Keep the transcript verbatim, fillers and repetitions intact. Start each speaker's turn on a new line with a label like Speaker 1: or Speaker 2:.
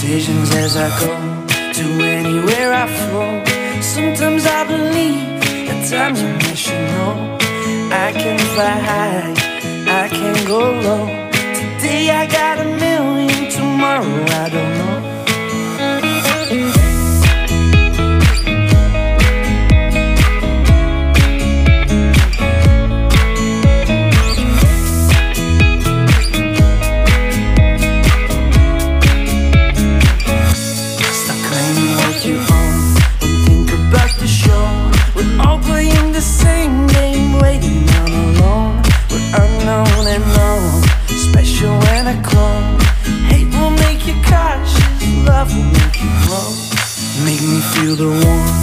Speaker 1: decisions as I go to anywhere I flow. Sometimes I believe, at times I wish you know I can fly high, I can go low. Today I got a million, tomorrow I don't know. Special when I come. Hate will make you cautious, love will make you grow. Make me feel the warmth